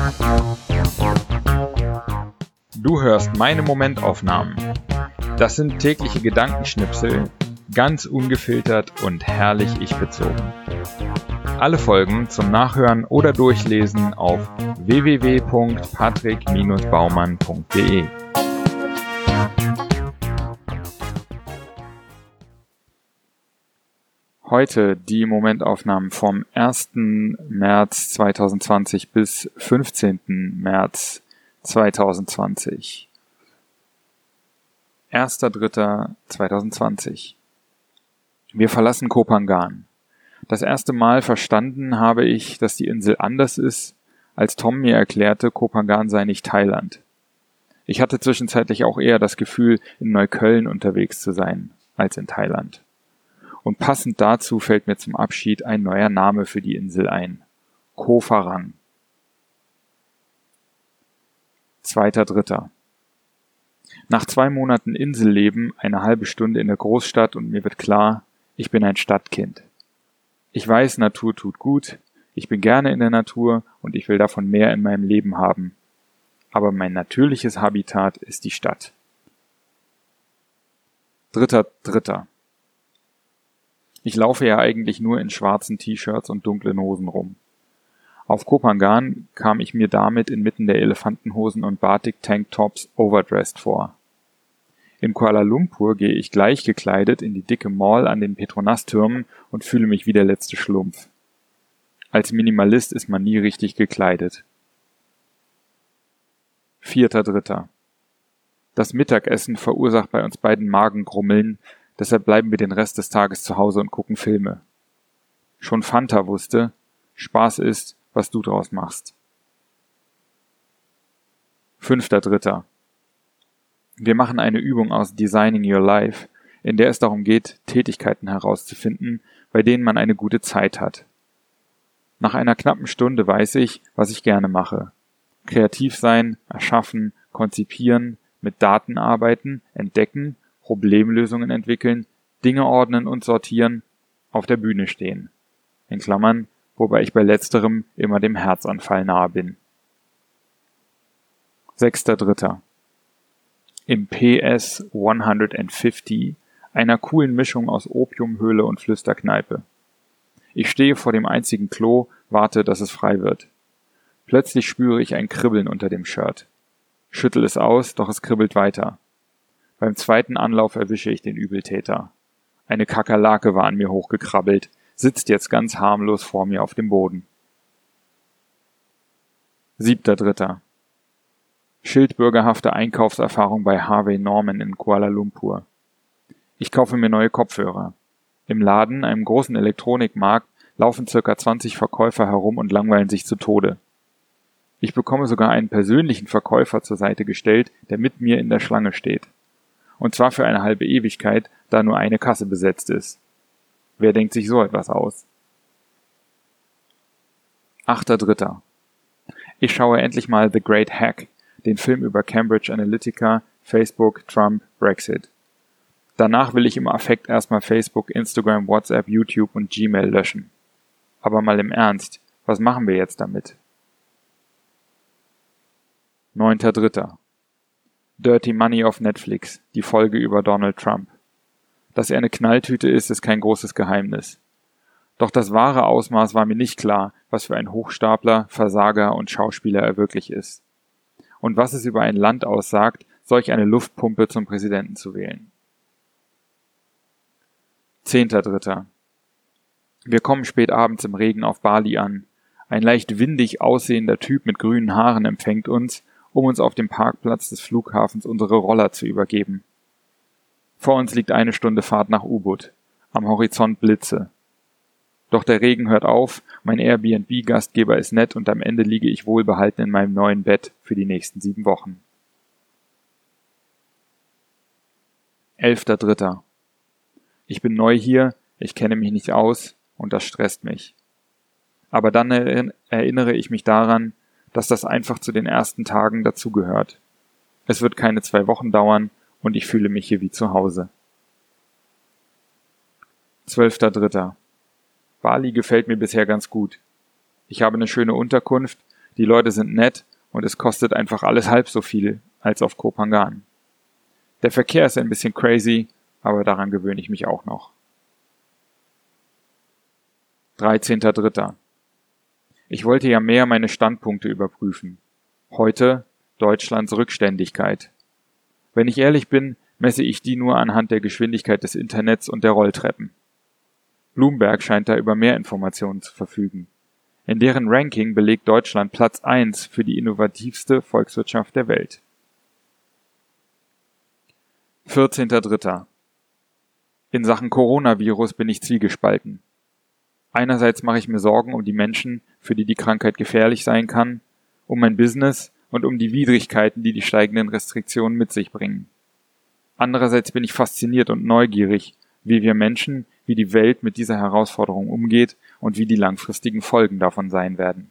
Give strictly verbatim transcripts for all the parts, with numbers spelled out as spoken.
Du hörst meine Momentaufnahmen. Das sind tägliche Gedankenschnipsel, ganz ungefiltert und herrlich ich-bezogen. Alle Folgen zum Nachhören oder Durchlesen auf w w w punkt patrick Bindestrich baumann punkt d e. Heute die Momentaufnahmen vom ersten März zweitausendzwanzig bis fünfzehnten März zweitausendzwanzig. erster dritter zweitausendzwanzig. Wir verlassen Koh Phangan. Das erste Mal verstanden habe ich, dass die Insel anders ist, als Tom mir erklärte, Koh Phangan sei nicht Thailand. Ich hatte zwischenzeitlich auch eher das Gefühl, in Neukölln unterwegs zu sein, als in Thailand. Und passend dazu fällt mir zum Abschied ein neuer Name für die Insel ein. Koh Pharang. zweiter dritter. Nach zwei Monaten Inselleben, eine halbe Stunde in der Großstadt und mir wird klar, ich bin ein Stadtkind. Ich weiß, Natur tut gut, ich bin gerne in der Natur und ich will davon mehr in meinem Leben haben. Aber mein natürliches Habitat ist die Stadt. dritter dritter. Ich laufe ja eigentlich nur in schwarzen T-Shirts und dunklen Hosen rum. Auf Koh Phangan kam ich mir damit inmitten der Elefantenhosen und Batik-Tanktops overdressed vor. In Kuala Lumpur gehe ich gleich gekleidet in die dicke Mall an den Petronas-Türmen und fühle mich wie der letzte Schlumpf. Als Minimalist ist man nie richtig gekleidet. vierter dritter. Das Mittagessen verursacht bei uns beiden Magengrummeln, deshalb bleiben wir den Rest des Tages zu Hause und gucken Filme. Schon Fanta wusste, Spaß ist, was du draus machst. fünfter dritter. Wir machen eine Übung aus Designing Your Life, in der es darum geht, Tätigkeiten herauszufinden, bei denen man eine gute Zeit hat. Nach einer knappen Stunde weiß ich, was ich gerne mache. Kreativ sein, erschaffen, konzipieren, mit Daten arbeiten, entdecken, Problemlösungen entwickeln, Dinge ordnen und sortieren, auf der Bühne stehen. In Klammern, wobei ich bei letzterem immer dem Herzanfall nahe bin. sechster dritter. Im P S hundertfünfzig, einer coolen Mischung aus Opiumhöhle und Flüsterkneipe. Ich stehe vor dem einzigen Klo, warte, dass es frei wird. Plötzlich spüre ich ein Kribbeln unter dem Shirt. Schüttel es aus, doch es kribbelt weiter. Beim zweiten Anlauf erwische ich den Übeltäter. Eine Kakerlake war an mir hochgekrabbelt, sitzt jetzt ganz harmlos vor mir auf dem Boden. siebter dritter. Schildbürgerhafte Einkaufserfahrung bei Harvey Norman in Kuala Lumpur. Ich kaufe mir neue Kopfhörer. Im Laden, einem großen Elektronikmarkt, laufen circa zwanzig Verkäufer herum und langweilen sich zu Tode. Ich bekomme sogar einen persönlichen Verkäufer zur Seite gestellt, der mit mir in der Schlange steht. Und zwar für eine halbe Ewigkeit, da nur eine Kasse besetzt ist. Wer denkt sich so etwas aus? achter dritter. Ich schaue endlich mal The Great Hack, den Film über Cambridge Analytica, Facebook, Trump, Brexit. Danach will ich im Affekt erstmal Facebook, Instagram, WhatsApp, YouTube und Gmail löschen. Aber mal im Ernst, was machen wir jetzt damit? neunter dritter. Dirty Money auf Netflix, die Folge über Donald Trump. Dass er eine Knalltüte ist, ist kein großes Geheimnis. Doch das wahre Ausmaß war mir nicht klar, was für ein Hochstapler, Versager und Schauspieler er wirklich ist. Und was es über ein Land aussagt, solch eine Luftpumpe zum Präsidenten zu wählen. zehnter dritter. Wir kommen spät abends im Regen auf Bali an. Ein leicht windig aussehender Typ mit grünen Haaren empfängt uns, um uns auf dem Parkplatz des Flughafens unsere Roller zu übergeben. Vor uns liegt eine Stunde Fahrt nach Ubud, am Horizont Blitze. Doch der Regen hört auf, mein Airbnb-Gastgeber ist nett und am Ende liege ich wohlbehalten in meinem neuen Bett für die nächsten sieben Wochen. elfter dritter. Ich bin neu hier, ich kenne mich nicht aus und das stresst mich. Aber dann erinnere ich mich daran, dass das einfach zu den ersten Tagen dazugehört. Es wird keine zwei Wochen dauern und ich fühle mich hier wie zu Hause. zwölfter dritter. Bali gefällt mir bisher ganz gut. Ich habe eine schöne Unterkunft, die Leute sind nett und es kostet einfach alles halb so viel als auf Koh Phangan. Der Verkehr ist ein bisschen crazy, aber daran gewöhne ich mich auch noch. dreizehnter dritter Ich wollte ja mehr meine Standpunkte überprüfen. Heute Deutschlands Rückständigkeit. Wenn ich ehrlich bin, messe ich die nur anhand der Geschwindigkeit des Internets und der Rolltreppen. Bloomberg scheint da über mehr Informationen zu verfügen. In deren Ranking belegt Deutschland Platz eins für die innovativste Volkswirtschaft der Welt. vierzehnter dritter In Sachen Coronavirus bin ich zwiegespalten. Einerseits mache ich mir Sorgen um die Menschen, für die die Krankheit gefährlich sein kann, um mein Business und um die Widrigkeiten, die die steigenden Restriktionen mit sich bringen. Andererseits bin ich fasziniert und neugierig, wie wir Menschen, wie die Welt mit dieser Herausforderung umgeht und wie die langfristigen Folgen davon sein werden.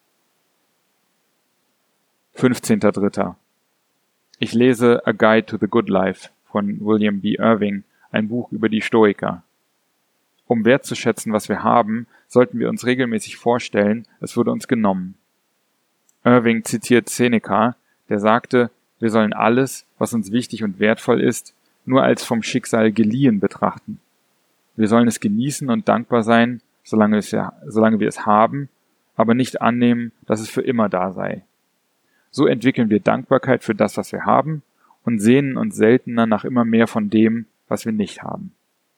fünfzehnter dritter Ich lese A Guide to the Good Life von William B. Irving, ein Buch über die Stoiker. Um wertzuschätzen, was wir haben, sollten wir uns regelmäßig vorstellen, es wurde uns genommen. Irving zitiert Seneca, der sagte, wir sollen alles, was uns wichtig und wertvoll ist, nur als vom Schicksal geliehen betrachten. Wir sollen es genießen und dankbar sein, solange, es ja, solange wir es haben, aber nicht annehmen, dass es für immer da sei. So entwickeln wir Dankbarkeit für das, was wir haben, und sehnen uns seltener nach immer mehr von dem, was wir nicht haben.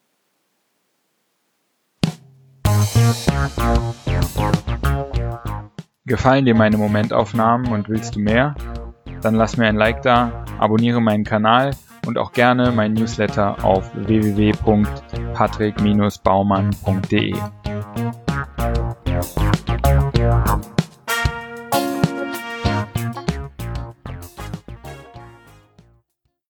Gefallen dir meine Momentaufnahmen und willst du mehr? Dann lass mir ein Like da, abonniere meinen Kanal und auch gerne meinen Newsletter auf w w w punkt patrick Bindestrich baumann punkt d e.